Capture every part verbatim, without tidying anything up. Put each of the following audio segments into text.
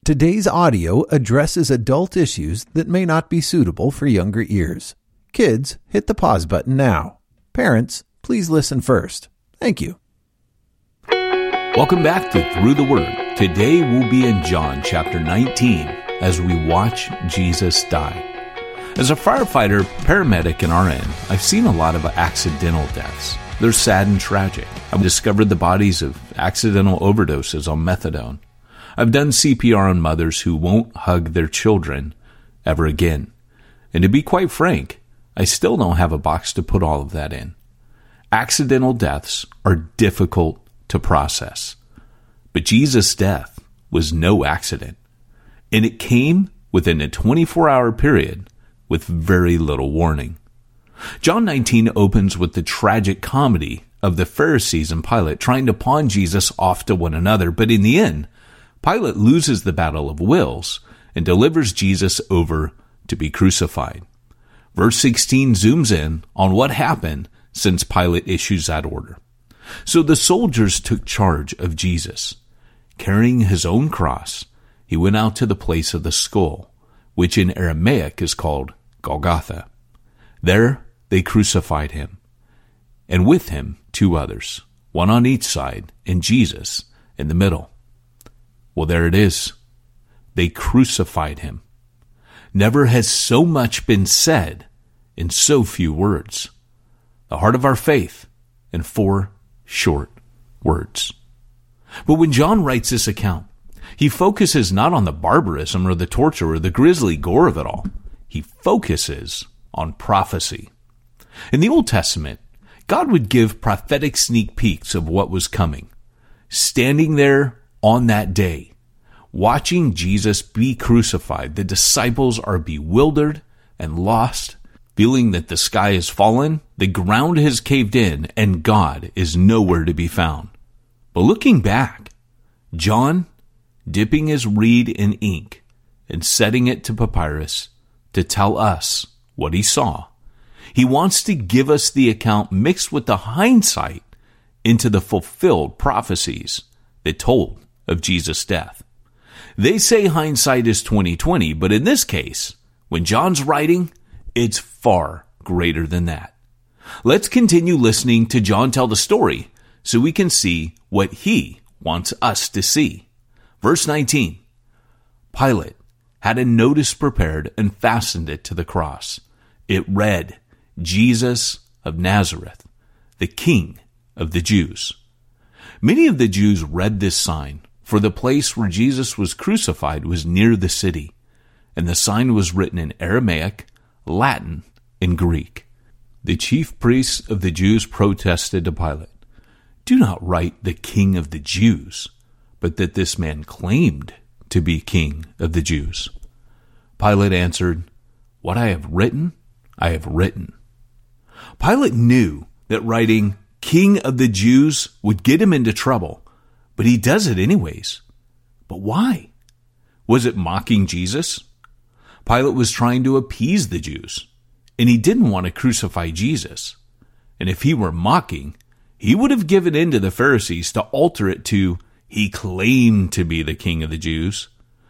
Today's audio addresses adult issues that may not be suitable for younger ears. Kids, hit the pause button now. Parents, please listen first. Thank you. Welcome back to Through the Word. Today we'll be in John chapter nineteen as we watch Jesus die. As a firefighter, paramedic, and R N, I've seen a lot of accidental deaths. They're sad and tragic. I've discovered the bodies of accidental overdoses on methadone. I've done C P R on mothers who won't hug their children ever again. And to be quite frank, I still don't have a box to put all of that in. Accidental deaths are difficult to process. But Jesus' death was no accident. And it came within a twenty-four hour period with very little warning. John nineteen opens with the tragic comedy of the Pharisees and Pilate trying to pawn Jesus off to one another. But in the end, Pilate loses the battle of wills and delivers Jesus over to be crucified. Verse sixteen zooms in on what happened since Pilate issues that order. So the soldiers took charge of Jesus. Carrying his own cross, he went out to the place of the skull, which in Aramaic is called Golgotha. There they crucified him, and with him two others, one on each side, and Jesus in the middle. Well, there it is. They crucified him. Never has so much been said in so few words. The heart of our faith in four short words. But when John writes this account, he focuses not on the barbarism or the torture or the grisly gore of it all. He focuses on prophecy. In the Old Testament, God would give prophetic sneak peeks of what was coming. Standing there on that day, watching Jesus be crucified, the disciples are bewildered and lost, feeling that the sky has fallen, the ground has caved in, and God is nowhere to be found. But looking back, John, dipping his reed in ink and setting it to papyrus to tell us what he saw, he wants to give us the account mixed with the hindsight into the fulfilled prophecies that told of Jesus' death. They say hindsight is twenty twenty, but in this case, when John's writing, it's far greater than that. Let's continue listening to John tell the story so we can see what he wants us to see. Verse nineteen, Pilate had a notice prepared and fastened it to the cross. It read, Jesus of Nazareth, the King of the Jews. Many of the Jews read this sign, for the place where Jesus was crucified was near the city, and the sign was written in Aramaic, Latin, and Greek. The chief priests of the Jews protested to Pilate, "Do not write the King of the Jews, but that this man claimed to be King of the Jews." Pilate answered, "What I have written, I have written." Pilate knew that writing King of the Jews would get him into trouble, but he does it anyways. But why? Was it mocking Jesus? Pilate was trying to appease the Jews, and he didn't want to crucify Jesus. And if he were mocking, he would have given in to the Pharisees to alter it to, he claimed to be the King of the Jews.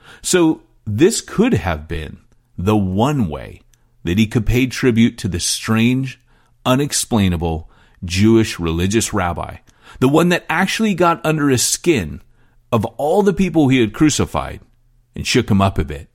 So this could have been the one way that he could pay tribute to the strange, unexplainable Jewish religious rabbi, the one that actually got under his skin of all the people he had crucified and shook him up a bit.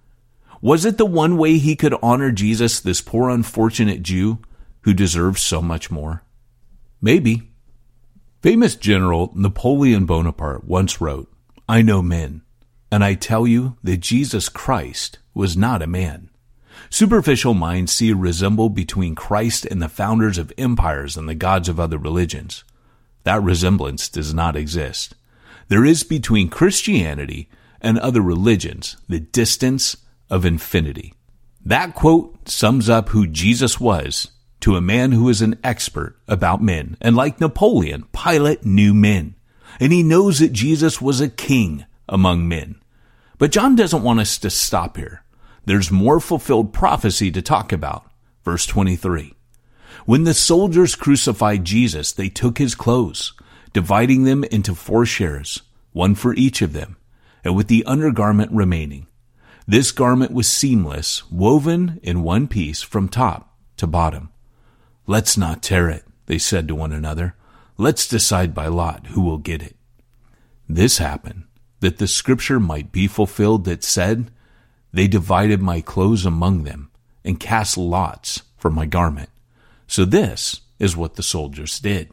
Was it the one way he could honor Jesus, this poor unfortunate Jew who deserves so much more? Maybe. Famous General Napoleon Bonaparte once wrote, "I know men, and I tell you that Jesus Christ was not a man." Superficial minds see a resemble between Christ and the founders of empires and the gods of other religions. That resemblance does not exist. There is between Christianity and other religions the distance of infinity. That quote sums up who Jesus was to a man who is an expert about men. And like Napoleon, Pilate knew men. And he knows that Jesus was a king among men. But John doesn't want us to stop here. There's more fulfilled prophecy to talk about. Verse twenty-three. When the soldiers crucified Jesus, they took his clothes, dividing them into four shares, one for each of them, and with the undergarment remaining. This garment was seamless, woven in one piece from top to bottom. Let's not tear it, they said to one another. Let's decide by lot who will get it. This happened, that the scripture might be fulfilled that said, They divided my clothes among them, and cast lots for my garment. So this is what the soldiers did.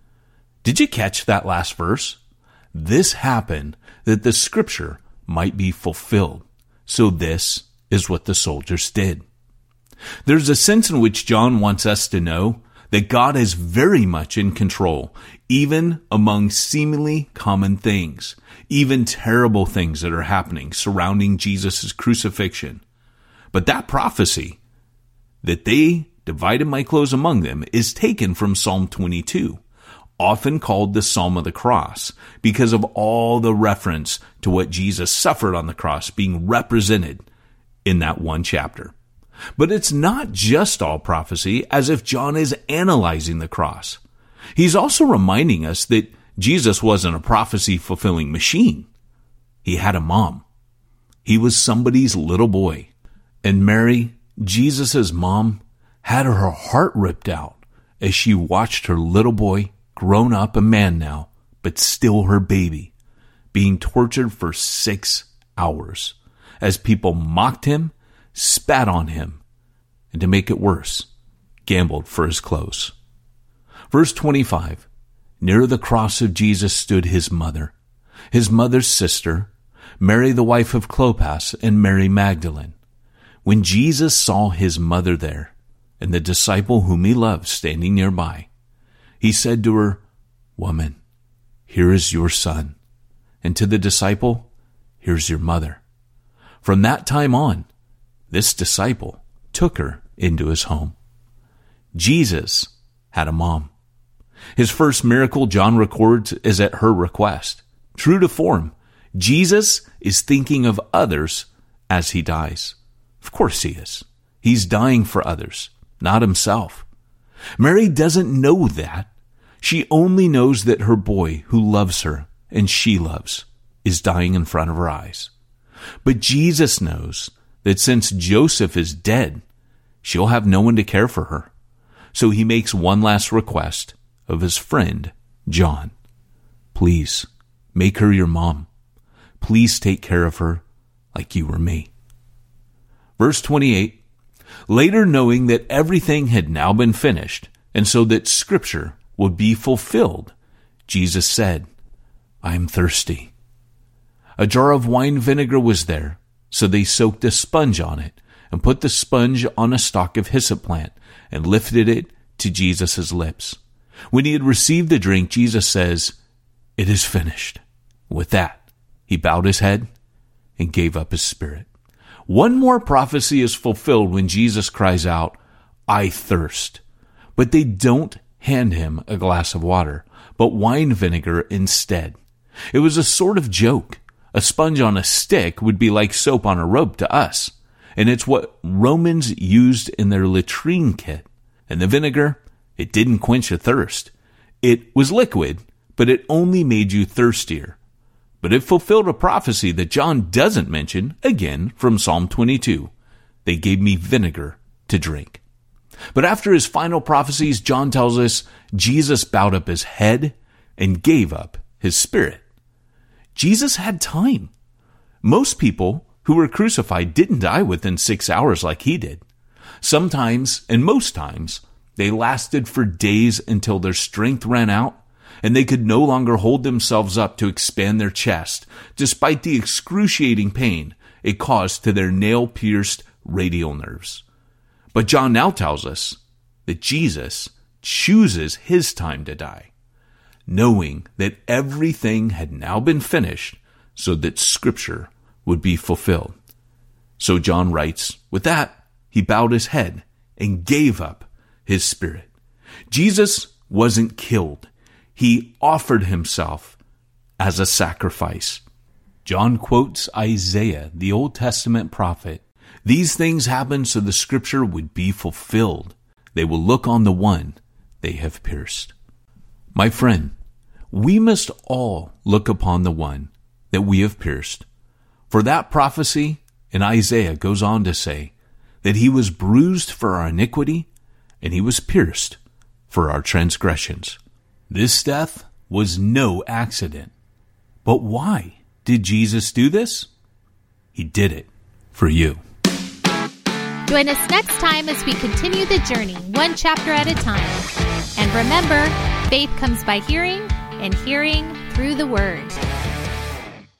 Did you catch that last verse? This happened, that the scripture might be fulfilled. So this is what the soldiers did. There's a sense in which John wants us to know that God is very much in control, even among seemingly common things, even terrible things that are happening surrounding Jesus' crucifixion. But that prophecy, that they divided my clothes among them, is taken from Psalm twenty-two, often called the Psalm of the Cross, because of all the reference to what Jesus suffered on the cross being represented in that one chapter. But it's not just all prophecy, as if John is analyzing the cross. He's also reminding us that Jesus wasn't a prophecy-fulfilling machine. He had a mom. He was somebody's little boy. And Mary, Jesus' mom, had her heart ripped out as she watched her little boy, grown up a man now, but still her baby, being tortured for six hours as people mocked him, spat on him, and to make it worse, gambled for his clothes. Verse twenty-five, near the cross of Jesus stood his mother, his mother's sister, Mary the wife of Clopas, and Mary Magdalene. When Jesus saw his mother there, and the disciple whom he loved standing nearby, he said to her, Woman, here is your son. And to the disciple, here's your mother. From that time on, this disciple took her into his home. Jesus had a mom. His first miracle, John records, is at her request. True to form, Jesus is thinking of others as he dies. Of course he is. He's dying for others, not himself. Mary doesn't know that. She only knows that her boy, who loves her and she loves, is dying in front of her eyes. But Jesus knows that since Joseph is dead, she'll have no one to care for her. So he makes one last request of his friend, John. Please, make her your mom. Please take care of her like you were me. Verse twenty-eight, later knowing that everything had now been finished, and so that Scripture would be fulfilled, Jesus said, I am thirsty. A jar of wine vinegar was there, so they soaked a sponge on it, and put the sponge on a stalk of hyssop plant, and lifted it to Jesus' lips. When he had received the drink, Jesus says, It is finished. With that, he bowed his head and gave up his spirit. One more prophecy is fulfilled when Jesus cries out, I thirst. But they don't hand him a glass of water, but wine vinegar instead. It was a sort of joke. A sponge on a stick would be like soap on a rope to us, and it's what Romans used in their latrine kit. And the vinegar, it didn't quench a thirst. It was liquid, but it only made you thirstier. But it fulfilled a prophecy that John doesn't mention, again from Psalm twenty-two. They gave me vinegar to drink. But after his final prophecies, John tells us Jesus bowed up his head and gave up his spirit. Jesus had time. Most people who were crucified didn't die within six hours like he did. Sometimes, and most times, they lasted for days until their strength ran out and they could no longer hold themselves up to expand their chest, despite the excruciating pain it caused to their nail-pierced radial nerves. But John now tells us that Jesus chooses his time to die, knowing that everything had now been finished so that Scripture would be fulfilled. So John writes, with that, he bowed his head and gave up his spirit. Jesus wasn't killed. He offered himself as a sacrifice. John quotes Isaiah, the Old Testament prophet. These things happened so the Scripture would be fulfilled. They will look on the one they have pierced. My friend, we must all look upon the one that we have pierced, For that prophecy in Isaiah goes on to say that he was bruised for our iniquity and he was pierced for our transgressions. This death was no accident. But why did Jesus do this? He did it for you. Join us next time as we continue the journey, one chapter at a time. And remember, faith comes by hearing, and hearing through the Word.